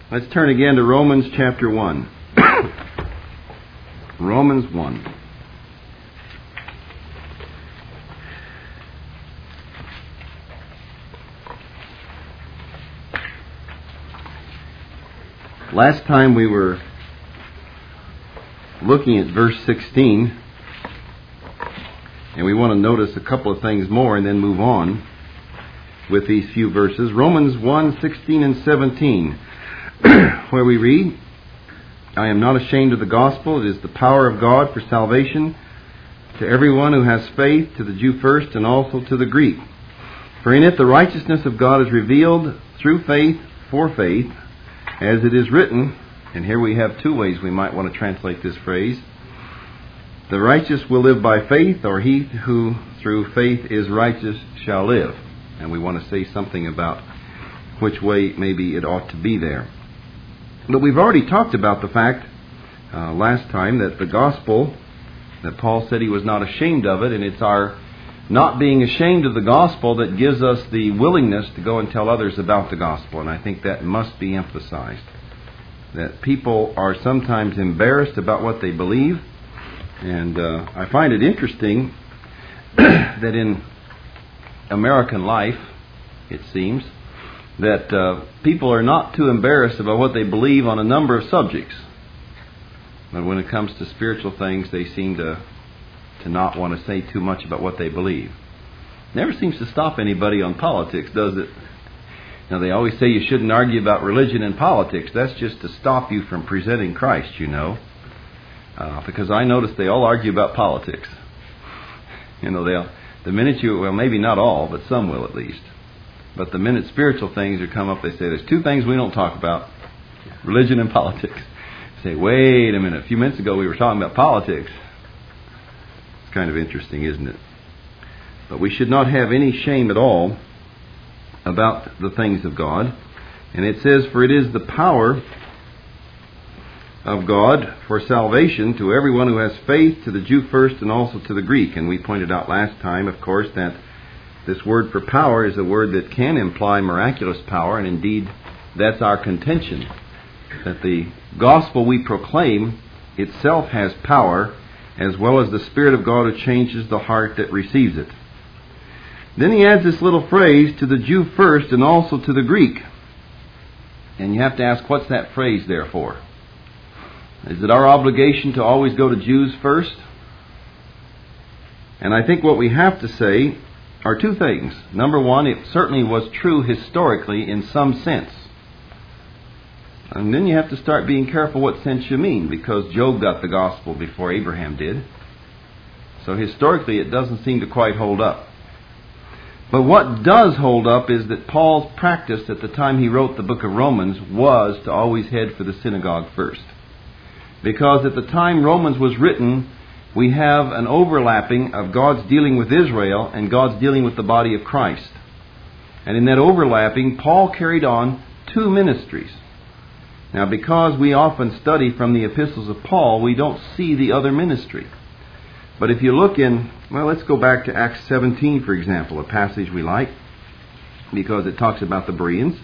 Let's turn again to Romans chapter 1. Romans 1. Last time we were looking at verse 16, and we want to notice a couple of things more and then move on with these few verses. Romans 1, 16 and 17, where we read, I am not ashamed of the gospel. It is the power of God for salvation to everyone who has faith, to the Jew first and also to the Greek. For in it the righteousness of God is revealed through faith for faith, as it is written, and here we have two ways we might want to translate this phrase. The righteous will live by faith, or he who through faith is righteous shall live. And we want to say something about which way maybe it ought to be there. But we've already talked about the fact last time that the gospel, that Paul said he was not ashamed of it, and it's our not being ashamed of the gospel that gives us the willingness to go and tell others about the gospel. And I think that must be emphasized. That people are sometimes embarrassed about what they believe. And I find it interesting that in American life, it seems, that people are not too embarrassed about what they believe on a number of subjects. But when it comes to spiritual things, they seem to not want to say too much about what they believe. Never seems to stop anybody on politics, does it? Now, they always say you shouldn't argue about religion and politics. That's just to stop you from presenting Christ, you know. Because I notice they all argue about politics. You know, the minute well, maybe not all, but some will at least. But the minute spiritual things are come up, they say there's two things we don't talk about: religion and politics. Say, wait a minute, a few minutes ago we were talking about politics. It's kind of interesting, isn't it? But we should not have any shame at all about the things of God. And it says, for it is the power of God for salvation to everyone who has faith, to the Jew first and also to the Greek. And we pointed out last time, of course, that this word for power is a word that can imply miraculous power, and indeed that's our contention, that the gospel we proclaim itself has power, as well as the Spirit of God who changes the heart that receives it. Then he adds this little phrase, to the Jew first and also to the Greek. And you have to ask, what's that phrase there for? Is it our obligation to always go to Jews first? And I think what we have to say are two things. Number one, it certainly was true historically in some sense. And then you have to start being careful what sense you mean, because Job got the gospel before Abraham did. So historically it doesn't seem to quite hold up. But what does hold up is that Paul's practice at the time he wrote the book of Romans was to always head for the synagogue first. Because at the time Romans was written, we have an overlapping of God's dealing with Israel and God's dealing with the body of Christ. And in that overlapping, Paul carried on two ministries. Now, because we often study from the epistles of Paul, we don't see the other ministry. But if you look in, well, let's go back to Acts 17, for example, a passage we like, because it talks about the Bereans.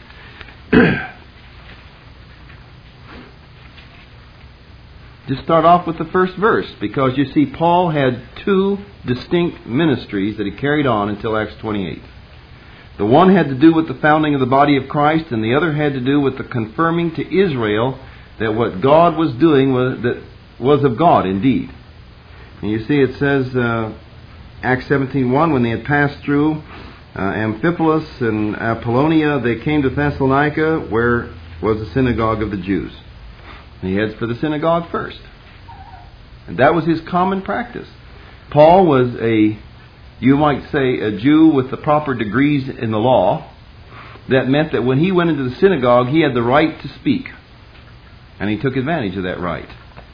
Just start off with the first verse, because you see Paul had two distinct ministries that he carried on until Acts 28. The one had to do with the founding of the body of Christ, and the other had to do with the confirming to Israel that what God was doing was of God indeed. And you see it says, Acts 17:1, when they had passed through Amphipolis and Apollonia, they came to Thessalonica, where was the synagogue of the Jews. And he heads for the synagogue first. And that was his common practice. Paul was you might say, a Jew with the proper degrees in the law. That meant that when he went into the synagogue, he had the right to speak. And he took advantage of that right.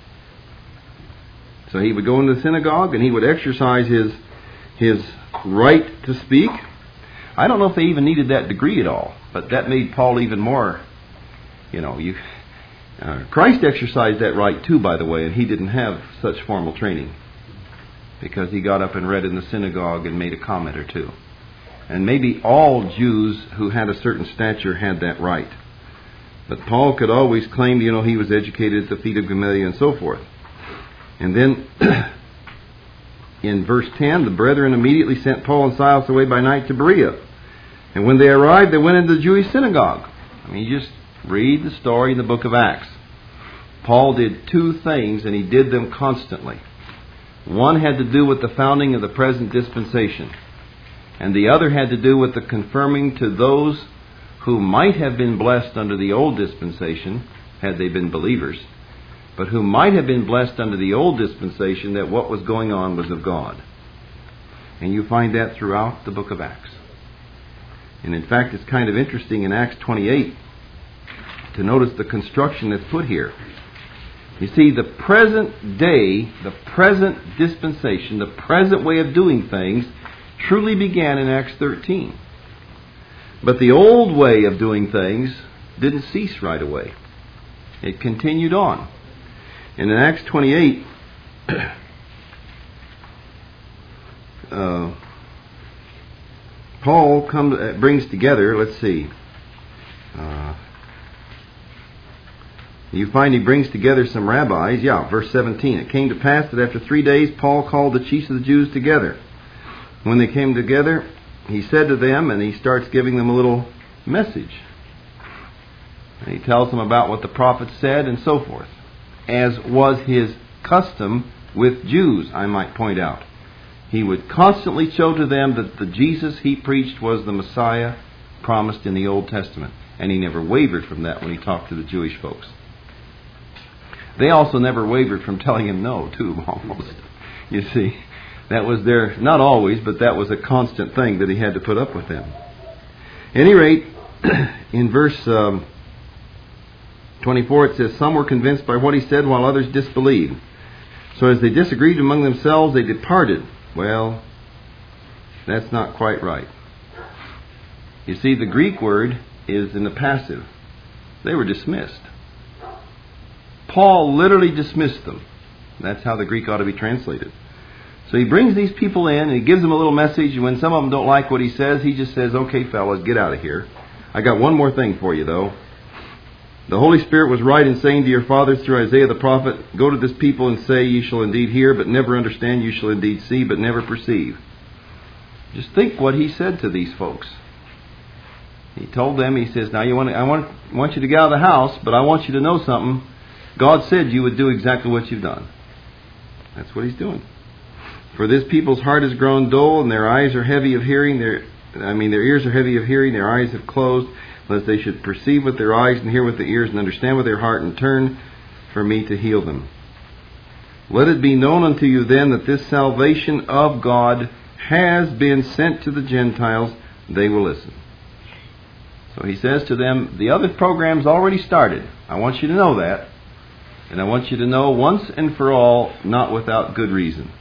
So he would go into the synagogue and he would exercise his right to speak. I don't know if they even needed that degree at all, but that made Paul even more, Christ exercised that right too, by the way, and he didn't have such formal training, because he got up and read in the synagogue and made a comment or two. And maybe all Jews who had a certain stature had that right. But Paul could always claim, he was educated at the feet of Gamaliel and so forth. And then in verse 10, the brethren immediately sent Paul and Silas away by night to Berea. And when they arrived, they went into the Jewish synagogue. You just read the story in the book of Acts. Paul did two things, and he did them constantly. One had to do with the founding of the present dispensation, and the other had to do with the confirming to those who might have been blessed under the old dispensation, had they been believers, but who might have been blessed under the old dispensation, that what was going on was of God. And you find that throughout the book of Acts. And in fact, it's kind of interesting in Acts 28 to notice the construction that's put here. You see, the present day, the present dispensation, the present way of doing things truly began in Acts 13. But the old way of doing things didn't cease right away. It continued on. And in Acts 28, Paul brings together, let's see, you find he brings together some rabbis. Verse 17. It came to pass that after 3 days Paul called the chiefs of the Jews together. When they came together, he said to them, and he starts giving them a little message. And he tells them about what the prophets said and so forth, as was his custom with Jews, I might point out. He would constantly show to them that the Jesus he preached was the Messiah promised in the Old Testament. And he never wavered from that when he talked to the Jewish folks. They also never wavered from telling him no, too, almost. You see, that was their, not always, but that was a constant thing that he had to put up with them. At any rate, in verse 24 it says, some were convinced by what he said, while others disbelieved. So as they disagreed among themselves, they departed. Well, that's not quite right. You see, the Greek word is in the passive. They were dismissed. Paul literally dismissed them. That's how the Greek ought to be translated. So he brings these people in and he gives them a little message. And when some of them don't like what he says, he just says, okay, fellas, get out of here. I got one more thing for you, though. The Holy Spirit was right in saying to your fathers through Isaiah the prophet, go to this people and say, you shall indeed hear, but never understand. You shall indeed see, but never perceive. Just think what he said to these folks. He told them, he says, now I want you to get out of the house, but I want you to know something. God said you would do exactly what you've done. That's what he's doing. For this people's heart has grown dull, and their eyes are heavy of hearing. Their ears are heavy of hearing. Their eyes have closed, lest they should perceive with their eyes and hear with their ears and understand with their heart and turn for me to heal them. Let it be known unto you then that this salvation of God has been sent to the Gentiles. They will listen. So he says to them, the other program's already started. I want you to know that. And I want you to know once and for all, not without good reason.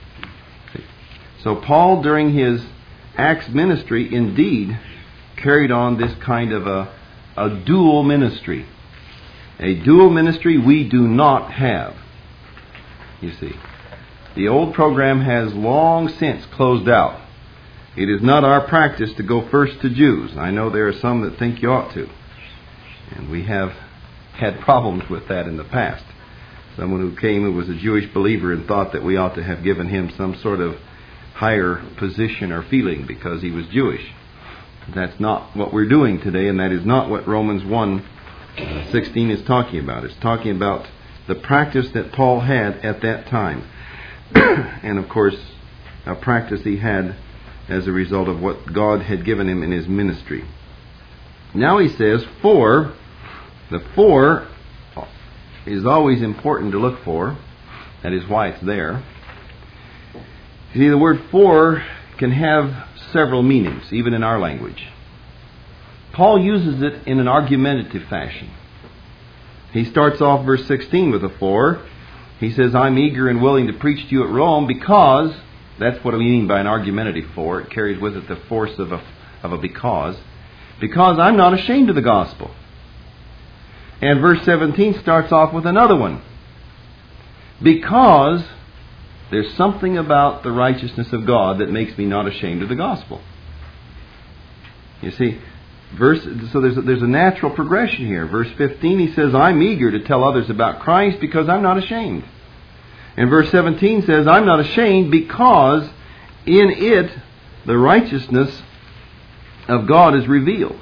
So Paul, during his Acts ministry, indeed carried on this kind of a dual ministry. A dual ministry we do not have. You see, the old program has long since closed out. It is not our practice to go first to Jews. I know there are some that think you ought to. And we have had problems with that in the past. Someone who came who was a Jewish believer and thought that we ought to have given him some sort of higher position or feeling because he was Jewish. That's not what we're doing today, and that is not what Romans 1:16 is talking about. It's talking about the practice that Paul had at that time. And of course, a practice he had as a result of what God had given him in his ministry. Now he says, for. The for is always important to look for. That is why it's there. You see, the word for can have several meanings, even in our language. Paul uses it in an argumentative fashion. He starts off verse 16 with a for. He says, I'm eager and willing to preach to you at Rome because, that's what I mean by an argumentative for. It carries with it the force of a because I'm not ashamed of the gospel. And verse 17 starts off with another one. Because there's something about the righteousness of God that makes me not ashamed of the gospel. You see, So there's a natural progression here. Verse 15, he says, I'm eager to tell others about Christ because I'm not ashamed. And verse 17 says, I'm not ashamed because in it the righteousness of God is revealed.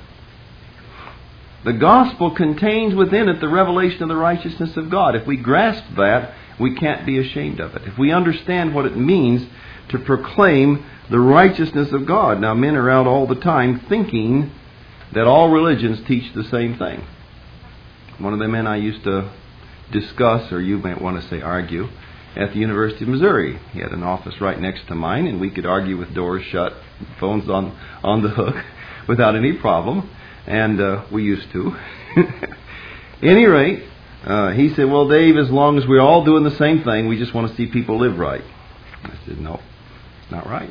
The gospel contains within it the revelation of the righteousness of God. If we grasp that, we can't be ashamed of it. If we understand what it means to proclaim the righteousness of God. Now, men are out all the time thinking that all religions teach the same thing. One of the men I used to discuss, or you might want to say argue, at the University of Missouri. He had an office right next to mine, and we could argue with doors shut, phones on the hook, without any problem. And we used to. Any rate, he said, well, Dave, as long as we're all doing the same thing, we just want to see people live right. I said, no, it's not right.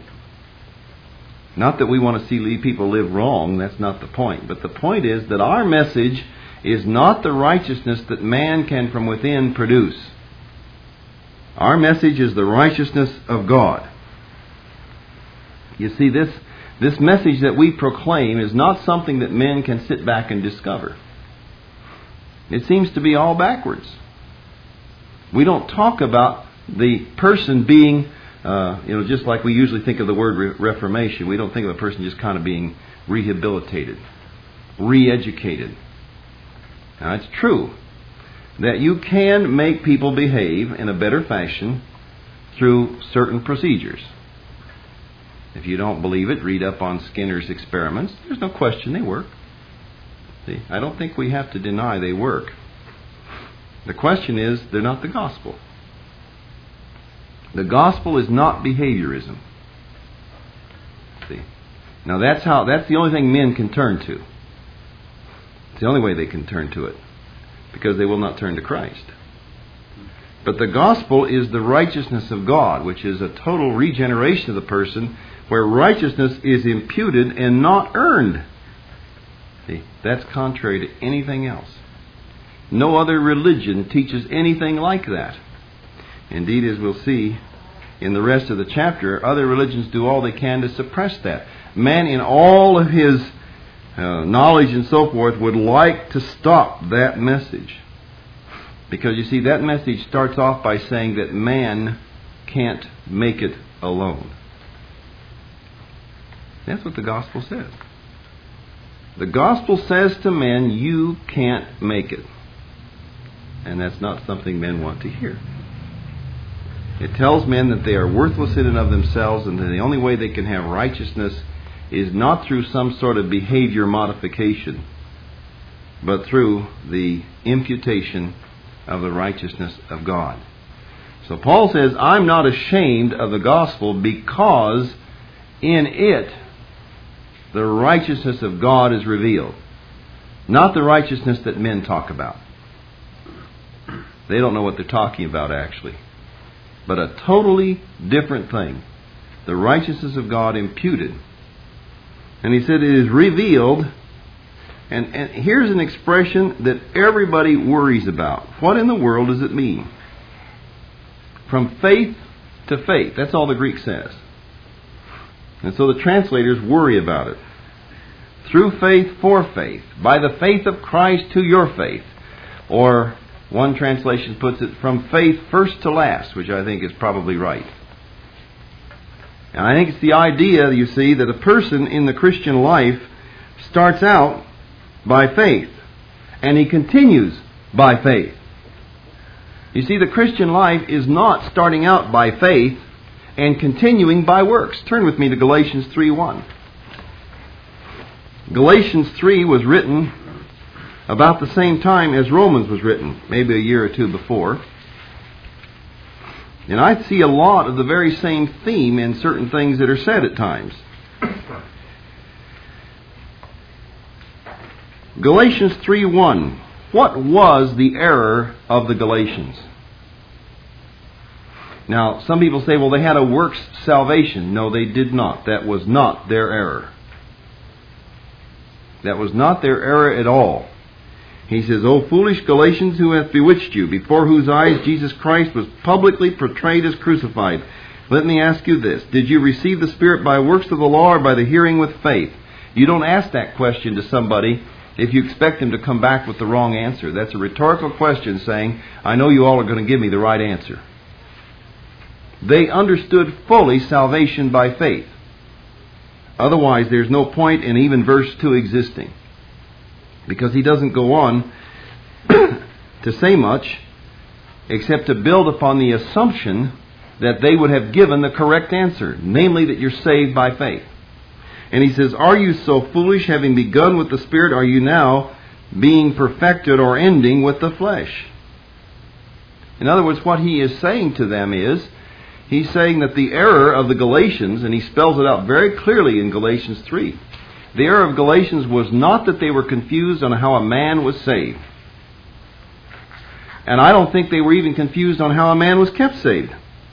Not that we want to see people live wrong, that's not the point. But the point is that our message is not the righteousness that man can from within produce. Our message is the righteousness of God. You see, this message that we proclaim is not something that men can sit back and discover. It seems to be all backwards. We don't talk about the person being, just like we usually think of the word reformation. We don't think of a person just kind of being rehabilitated, re-educated. Now, it's true that you can make people behave in a better fashion through certain procedures. If you don't believe it, read up on Skinner's experiments. There's no question they work. See, I don't think we have to deny they work. The question is, they're not the gospel. The gospel is not behaviorism. See? Now that's the only thing men can turn to. It's the only way they can turn to it, because they will not turn to Christ. But the gospel is the righteousness of God, which is a total regeneration of the person, where righteousness is imputed and not earned. See, that's contrary to anything else. No other religion teaches anything like that. Indeed, as we'll see in the rest of the chapter, other religions do all they can to suppress that. Man, in all of his knowledge and so forth, would like to stop that message. Because you see, that message starts off by saying that man can't make it alone. That's what the gospel says. The gospel says to men, you can't make it. And that's not something men want to hear. It tells men that they are worthless in and of themselves, and that the only way they can have righteousness is not through some sort of behavior modification, but through the imputation of the righteousness of God. So Paul says, I'm not ashamed of the gospel because in it the righteousness of God is revealed. Not the righteousness that men talk about. They don't know what they're talking about, actually. But a totally different thing. The righteousness of God imputed. And he said it is revealed. And here's an expression that everybody worries about. What in the world does it mean? From faith to faith. That's all the Greek says. And so the translators worry about it. Through faith for faith. By the faith of Christ to your faith. Or one translation puts it from faith first to last, which I think is probably right. And I think it's the idea, you see, that a person in the Christian life starts out by faith, and he continues by faith. You see, the Christian life is not starting out by faith and continuing by works. Turn with me to Galatians 3:1. Galatians 3 was written about the same time as Romans was written, maybe a year or two before. And I see a lot of the very same theme in certain things that are said at times. Galatians 3:1. What was the error of the Galatians? Now, some people say, well, they had a works salvation. No, they did not. That was not their error. That was not their error at all. He says, O foolish Galatians, who hath bewitched you, before whose eyes Jesus Christ was publicly portrayed as crucified. Let me ask you this. Did you receive the Spirit by works of the law or by the hearing with faith? You don't ask that question to somebody if you expect them to come back with the wrong answer. That's a rhetorical question saying, I know you all are going to give me the right answer. They understood fully salvation by faith. Otherwise, there's no point in even verse 2 existing. Because he doesn't go on to say much except to build upon the assumption that they would have given the correct answer, namely that you're saved by faith. And he says, are you so foolish, having begun with the Spirit, are you now being perfected or ending with the flesh? In other words, what he is saying to them is, he's saying that the error of the Galatians, and he spells it out very clearly in Galatians 3, the error of Galatians was not that they were confused on how a man was saved. And I don't think they were even confused on how a man was kept saved.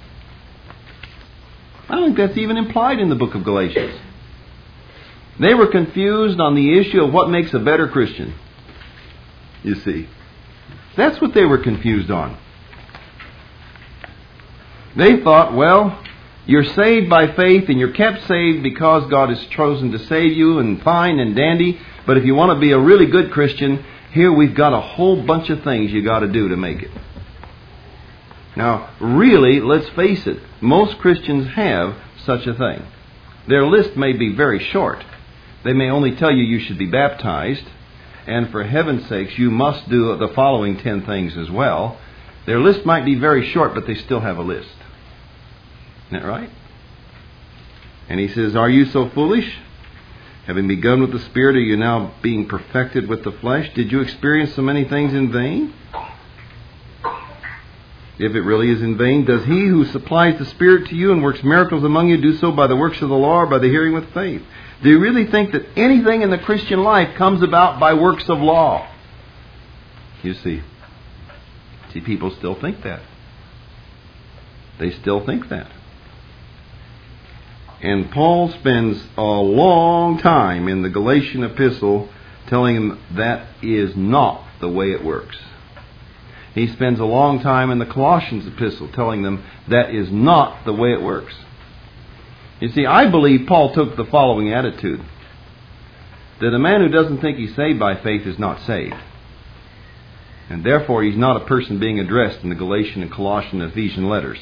I don't think that's even implied in the book of Galatians. They were confused on the issue of what makes a better Christian. You see. That's what they were confused on. They thought, well, you're saved by faith and you're kept saved because God has chosen to save you, and fine and dandy. But if you want to be a really good Christian, here we've got a whole bunch of things you got to do to make it. Now, really, let's face it, most Christians have such a thing. Their list may be very short. They may only tell you should be baptized, and for heaven's sakes, you must do the following 10 things as well. Their list might be very short, but they still have a list. Isn't that right? And he says, are you so foolish? Having begun with the Spirit, are you now being perfected with the flesh? Did you experience so many things in vain? If it really is in vain, does he who supplies the Spirit to you and works miracles among you do so by the works of the law or by the hearing with faith? Do you really think that anything in the Christian life comes about by works of law? You see, people still think that. They still think that. And Paul spends a long time in the Galatian epistle telling them that is not the way it works. He spends a long time in the Colossians epistle telling them that is not the way it works. You see, I believe Paul took the following attitude, that a man who doesn't think he's saved by faith is not saved. And therefore he's not a person being addressed in the Galatian and Colossian and Ephesian letters.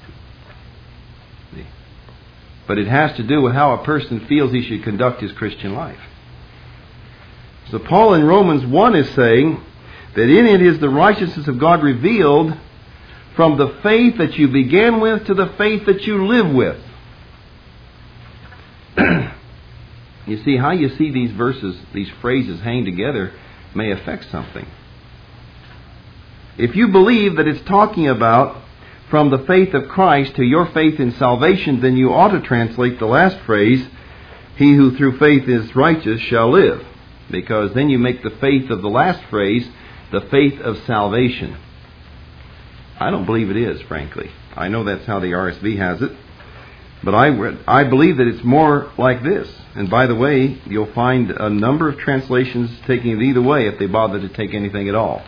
But it has to do with how a person feels he should conduct his Christian life. So Paul in Romans 1 is saying that in it is the righteousness of God revealed from the faith that you began with to the faith that you live with. You see, how you see these verses, these phrases hang together may affect something. If you believe that it's talking about from the faith of Christ to your faith in salvation, then you ought to translate the last phrase, he who through faith is righteous shall live. Because then you make the faith of the last phrase the faith of salvation. I don't believe it is, frankly. I know that's how the RSV has it. But I believe that it's more like this. And by the way, you'll find a number of translations taking it either way if they bother to take anything at all.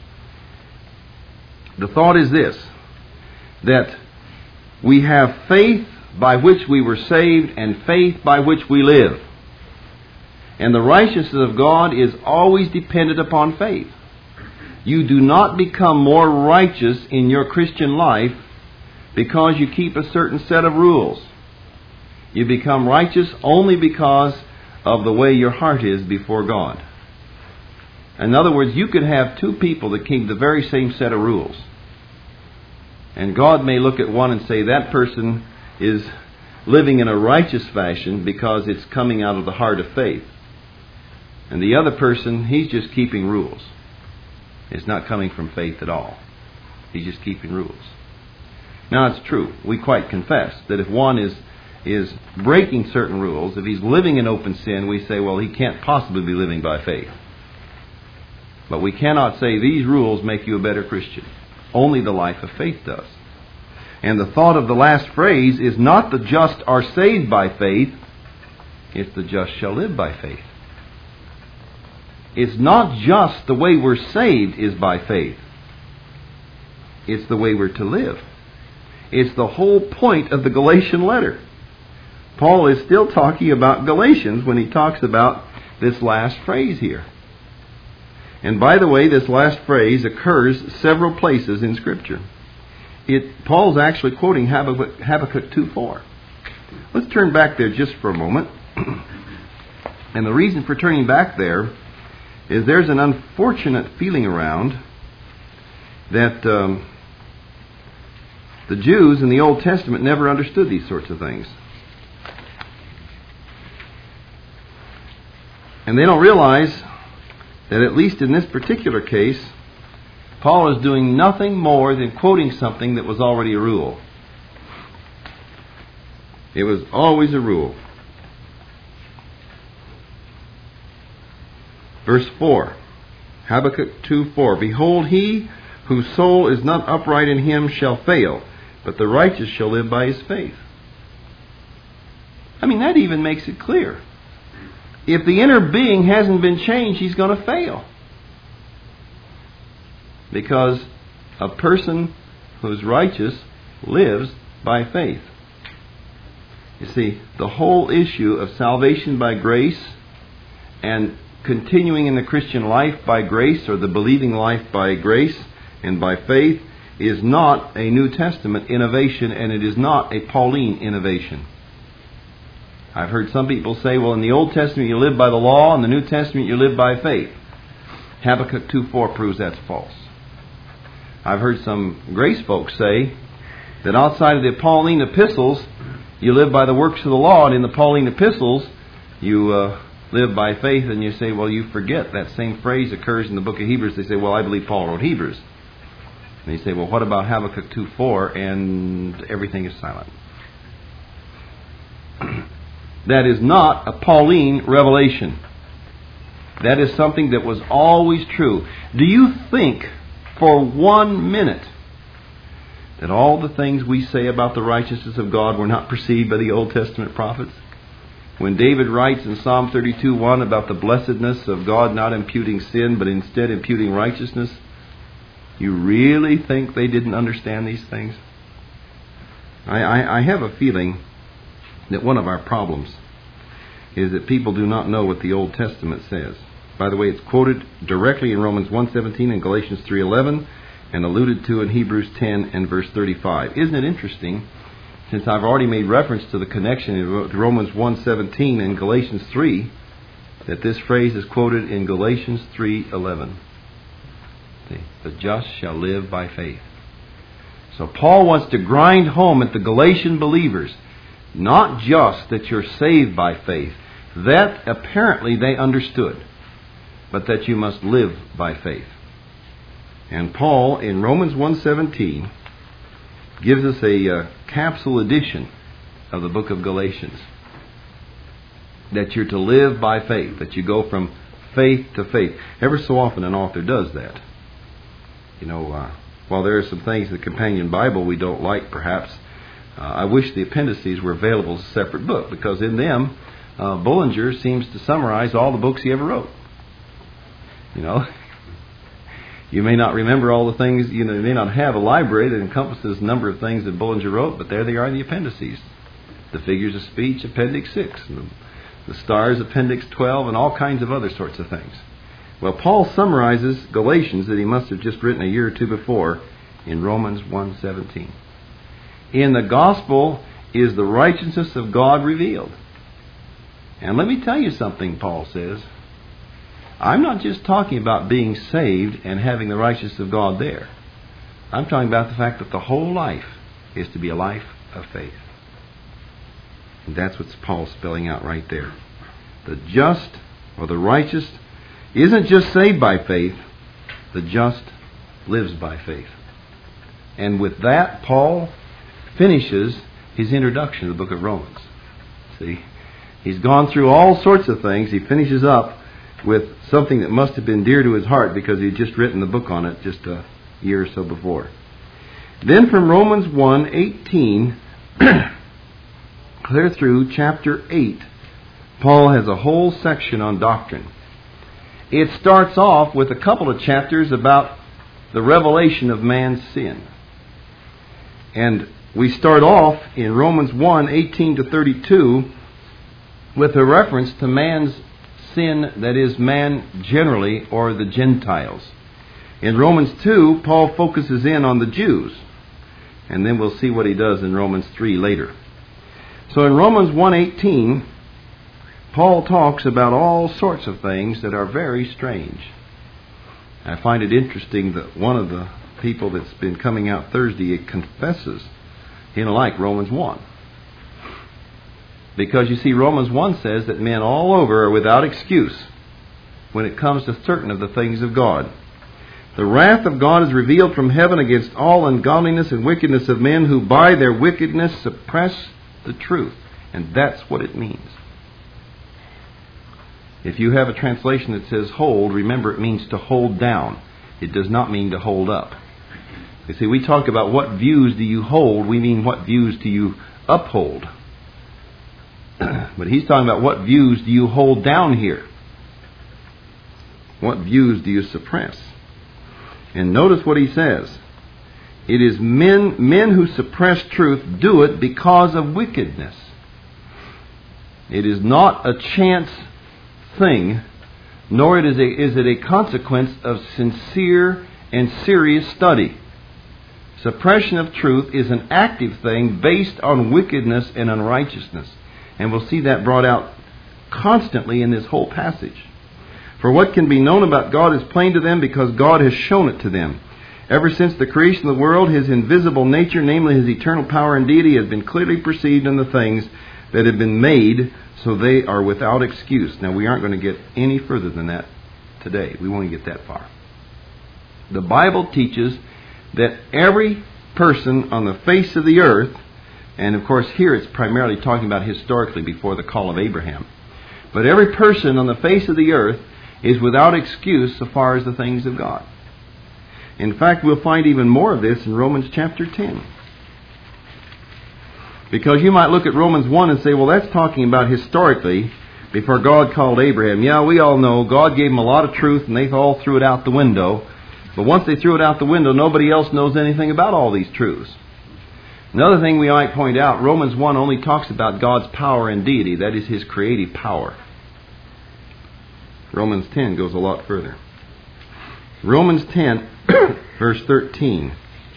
The thought is this, that we have faith by which we were saved and faith by which we live. And the righteousness of God is always dependent upon faith. You do not become more righteous in your Christian life because you keep a certain set of rules. You become righteous only because of the way your heart is before God. In other words, you could have two people that keep the very same set of rules. And God may look at one and say, that person is living in a righteous fashion because it's coming out of the heart of faith. And the other person, he's just keeping rules. It's not coming from faith at all. He's just keeping rules. Now, it's true. We quite confess that if one is breaking certain rules, if he's living in open sin, we say, well, he can't possibly be living by faith. But we cannot say these rules make you a better Christian. Only the life of faith does. And the thought of the last phrase is not the just are saved by faith, it's the just shall live by faith. It's not just the way we're saved is by faith. It's the way we're to live. It's the whole point of the Galatian letter. Paul is still talking about Galatians when he talks about this last phrase here. And by the way, this last phrase occurs several places in Scripture. Paul's actually quoting Habakkuk 2:4. Let's turn back there just for a moment. And the reason for turning back there is there's an unfortunate feeling around that the Jews in the Old Testament never understood these sorts of things. And they don't realize that at least in this particular case, Paul is doing nothing more than quoting something that was already a rule. It was always a rule. Verse 4, Habakkuk 2:4. Behold, he whose soul is not upright in him shall fail, but the righteous shall live by his faith. I mean, that even makes it clear. If the inner being hasn't been changed, he's going to fail. Because a person who's righteous lives by faith. You see, the whole issue of salvation by grace and continuing in the Christian life by grace, or the believing life by grace and by faith, is not a New Testament innovation, and it is not a Pauline innovation. I've heard some people say, well, in the Old Testament you live by the law, in the New Testament you live by faith. Habakkuk 2:4 proves that's false. I've heard some grace folks say that outside of the Pauline epistles you live by the works of the law, and in the Pauline epistles you live by faith. And you say, well, you forget that same phrase occurs in the book of Hebrews. They say, well, I believe Paul wrote Hebrews. And they say, well, what about Habakkuk 2:4? And everything is silent. That is not a Pauline revelation. That is something that was always true. Do you think for 1 minute that all the things we say about the righteousness of God were not perceived by the Old Testament prophets? When David writes in Psalm 32:1 about the blessedness of God not imputing sin, but instead imputing righteousness, you really think they didn't understand these things? I have a feeling that one of our problems is that people do not know what the Old Testament says. By the way, it's quoted directly in Romans 1:17 and Galatians 3:11 and alluded to in Hebrews 10 and verse 35. Isn't it interesting, since I've already made reference to the connection in Romans 1:17 and Galatians 3, that this phrase is quoted in Galatians 3:11. The just shall live by faith. So Paul wants to grind home at the Galatian believers, not just that you're saved by faith. That apparently they understood, but that you must live by faith. And Paul in Romans 1:17 gives us a capsule edition of the book of Galatians. That you're to live by faith, that you go from faith to faith. Ever so often an author does that. You know, while there are some things in the Companion Bible we don't like, perhaps, I wish the appendices were available as a separate book, because in them, Bullinger seems to summarize all the books he ever wrote. You know, you may not remember all the things, you may not have a library that encompasses a number of things that Bullinger wrote, but there they are in the appendices. The Figures of Speech, Appendix 6, and the Stars, Appendix 12, and all kinds of other sorts of things. Well, Paul summarizes Galatians that he must have just written a year or two before in Romans 1:17. In the gospel is the righteousness of God revealed. And let me tell you something, Paul says. I'm not just talking about being saved and having the righteousness of God there. I'm talking about the fact that the whole life is to be a life of faith. And that's what Paul's spelling out right there. The just or the righteous isn't just saved by faith. The just lives by faith. And with that, Paul finishes his introduction to the book of Romans. See, he's gone through all sorts of things. He finishes up with something that must have been dear to his heart, because he'd just written the book on it just a year or so before. Then from Romans 1:18 clear through chapter 8, Paul has a whole section on doctrine. It starts off with a couple of chapters about the revelation of man's sin. And we start off in Romans 1:18 to 32 with a reference to man's sin, that is, man generally, or the Gentiles. In Romans 2, Paul focuses in on the Jews, and then we'll see what he does in Romans 3 later. So in Romans 1:18, Paul talks about all sorts of things that are very strange. I find it interesting that one of the people that's been coming out Thursday confesses he don't like Romans 1. Because you see, Romans 1 says that men all over are without excuse when it comes to certain of the things of God. The wrath of God is revealed from heaven against all ungodliness and wickedness of men who by their wickedness suppress the truth. And that's what it means. If you have a translation that says hold, remember it means to hold down. It does not mean to hold up. You see, we talk about what views do you hold, we mean what views do you uphold. But he's talking about what views do you hold down here. What views do you suppress? And notice what he says. It is men who suppress truth do it because of wickedness. It is not a chance thing, nor is it a consequence of sincere and serious study. Suppression of truth is an active thing based on wickedness and unrighteousness. And we'll see that brought out constantly in this whole passage. For what can be known about God is plain to them because God has shown it to them. Ever since the creation of the world, His invisible nature, namely His eternal power and deity, has been clearly perceived in the things that have been made, so they are without excuse. Now, we aren't going to get any further than that today. We won't get that far. The Bible teaches that every person on the face of the earth, and of course here it's primarily talking about historically before the call of Abraham, but every person on the face of the earth is without excuse so far as the things of God. In fact, we'll find even more of this in Romans chapter 10. Because you might look at Romans 1 and say, well, that's talking about historically before God called Abraham. Yeah, we all know God gave them a lot of truth and they all threw it out the window. But once they threw it out the window, nobody else knows anything about all these truths. Another thing we might point out, Romans 1 only talks about God's power and deity. That is His creative power. Romans 10 goes a lot further. Romans 10, verse 13.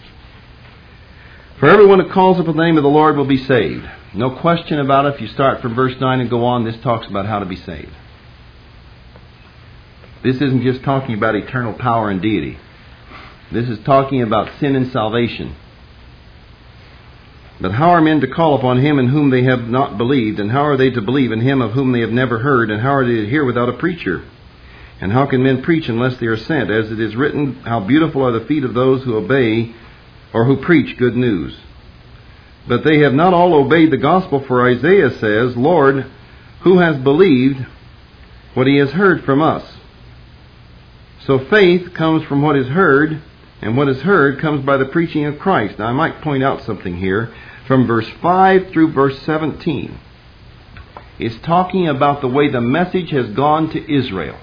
For everyone who calls upon the name of the Lord will be saved. No question about it. If you start from verse 9 and go on, this talks about how to be saved. This isn't just talking about eternal power and deity. This is talking about sin and salvation. But how are men to call upon Him in whom they have not believed? And how are they to believe in Him of whom they have never heard? And how are they to hear without a preacher? And how can men preach unless they are sent? As it is written, how beautiful are the feet of those who obey or who preach good news. But they have not all obeyed the gospel, for Isaiah says, Lord, who has believed what he has heard from us? So faith comes from what is heard, and what is heard comes by the preaching of Christ. Now I might point out something here. From verse 5 through verse 17, it's talking about the way the message has gone to Israel.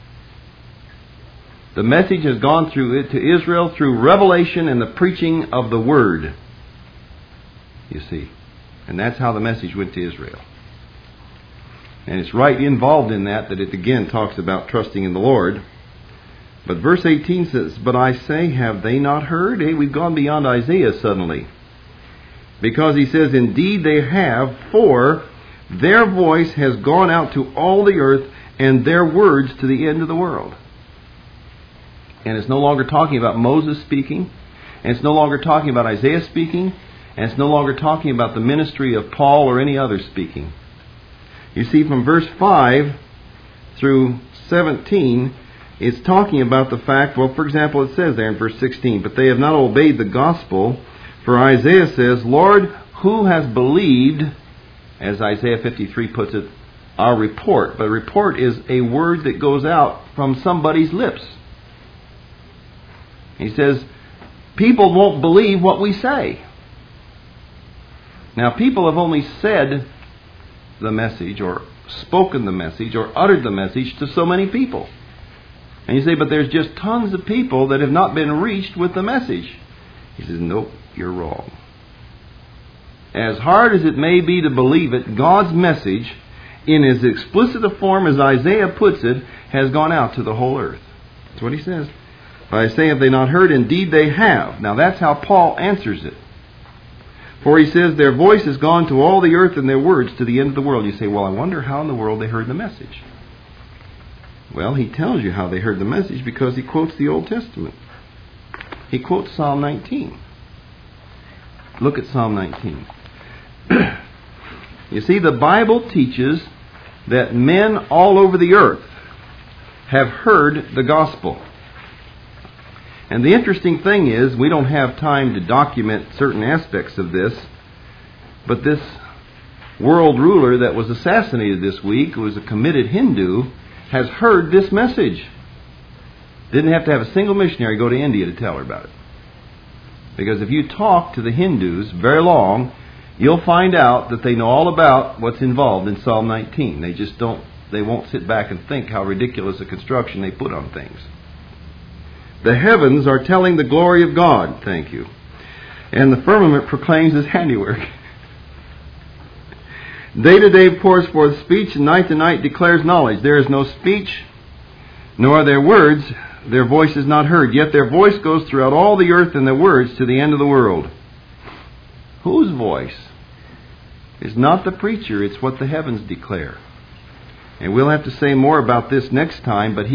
The message has gone through to Israel through revelation and the preaching of the Word. You see. And that's how the message went to Israel. And it's right involved in that it again talks about trusting in the Lord. But verse 18 says, but I say, have they not heard? Hey, we've gone beyond Isaiah suddenly. Because he says, indeed they have, for their voice has gone out to all the earth, and their words to the end of the world. And it's no longer talking about Moses speaking, and it's no longer talking about Isaiah speaking, and it's no longer talking about the ministry of Paul or any other speaking. You see, from verse 5 through 17, it's talking about the fact, well, for example, it says there in verse 16, but they have not obeyed the gospel, for Isaiah says, Lord, who has believed, as Isaiah 53 puts it, our report. But a report is a word that goes out from somebody's lips. He says, people won't believe what we say. Now, people have only said the message, or spoken the message, or uttered the message to so many people. And you say, but there's just tons of people that have not been reached with the message. He says, nope, you're wrong. as hard as it may be to believe it, God's message, in as explicit a form as Isaiah puts it, has gone out to the whole earth. That's what he says. By saying, have they not heard? Indeed they have. Now that's how Paul answers it. For he says, their voice has gone to all the earth and their words to the end of the world. You say, well, I wonder how in the world they heard the message. Well, he tells you how they heard the message because he quotes the Old Testament. He quotes Psalm 19. Look at Psalm 19. You see, the Bible teaches that men all over the earth have heard the gospel. And the interesting thing is, we don't have time to document certain aspects of this, but this world ruler that was assassinated this week, who was a committed Hindu, has heard this message. Didn't have to have a single missionary go to India to tell her about it. Because if you talk to the Hindus very long, you'll find out that they know all about what's involved in Psalm 19. They won't sit back and think how ridiculous a construction they put on things. The heavens are telling the glory of God, thank you. And the firmament proclaims His handiwork. Day to day pours forth speech, and night to night declares knowledge. There is no speech, nor are there words. Their voice is not heard. Yet their voice goes throughout all the earth, and their words to the end of the world. Whose voice? It's not the preacher, it's what the heavens declare. And we'll have to say more about this next time, but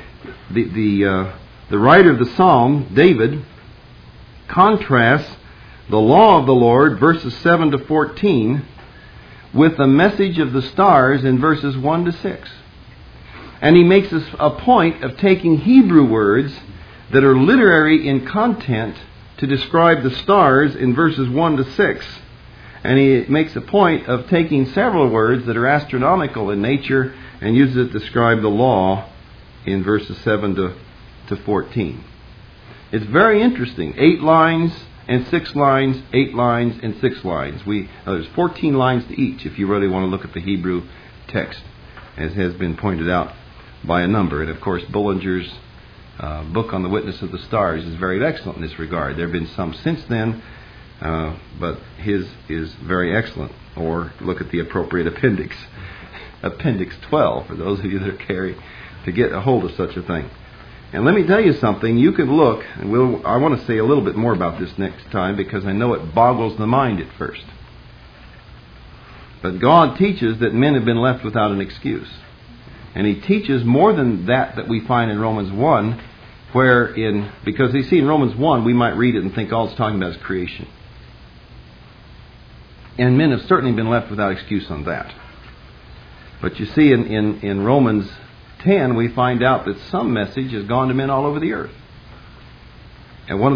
the writer of the Psalm, David, contrasts the law of the Lord, verses 7 to 14, with the message of the stars in verses 1 to 6. And he makes a point of taking Hebrew words that are literary in content to describe the stars in verses 1 to 6. And he makes a point of taking several words that are astronomical in nature and uses it to describe the law in verses 7 to 14. It's very interesting. 8 lines and 6 lines, 8 lines and 6 lines. There's 14 lines to each if you really want to look at the Hebrew text, as has been pointed out by a number. And of course, Bullinger's book on the witness of the stars is very excellent in this regard. There have been some since then, but his is very excellent. Or look at the appropriate appendix. Appendix 12, for those of you that carry to get a hold of such a thing. And let me tell you something, you can look, and I want to say a little bit more about this next time because I know it boggles the mind at first. But God teaches that men have been left without an excuse. And He teaches more than that we find in Romans 1, because you see in Romans 1 we might read it and think all it's talking about is creation. And men have certainly been left without excuse on that. But you see in Romans 10 we find out that some message has gone to men all over the earth. And one of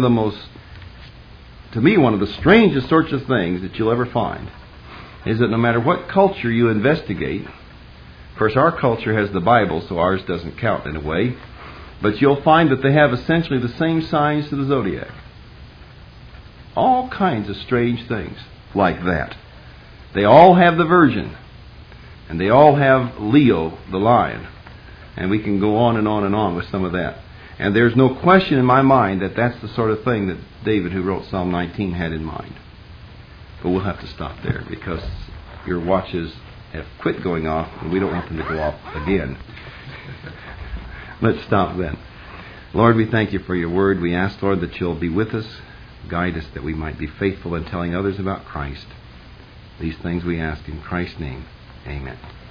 the strangest sorts of things that you'll ever find is that no matter what culture you investigate, of course our culture has the Bible, so ours doesn't count in a way, but you'll find that they have essentially the same signs to the zodiac. All kinds of strange things like that. They all have the Virgin, and they all have Leo, the lion. And we can go on and on and on with some of that. And there's no question in my mind that that's the sort of thing that David, who wrote Psalm 19, had in mind. But we'll have to stop there because your watches have quit going off and we don't want them to go off again. Let's stop then. Lord, we thank You for Your word. We ask, Lord, that You'll be with us, guide us, that we might be faithful in telling others about Christ. These things we ask in Christ's name. Amen.